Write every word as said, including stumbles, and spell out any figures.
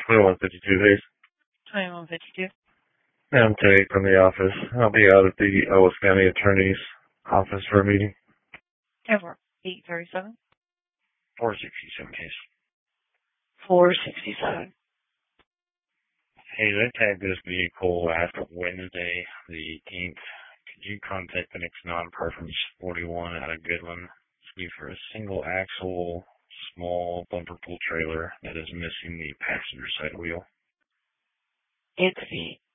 twenty-one fifty-two, please. twenty-one fifty-two. Yeah, I'm Terry from the office. I'll be out at the Owens County Attorney's office for a meeting. Ever. eight thirty-seven. four sixty-seven, case. four sixty-seven. Hey, I tagged this vehicle last Wednesday, the eighteenth. Could you contact the next non-preference forty-one out of Goodland? It's for a single axle, small bumper pull trailer that is missing the passenger side wheel. It's the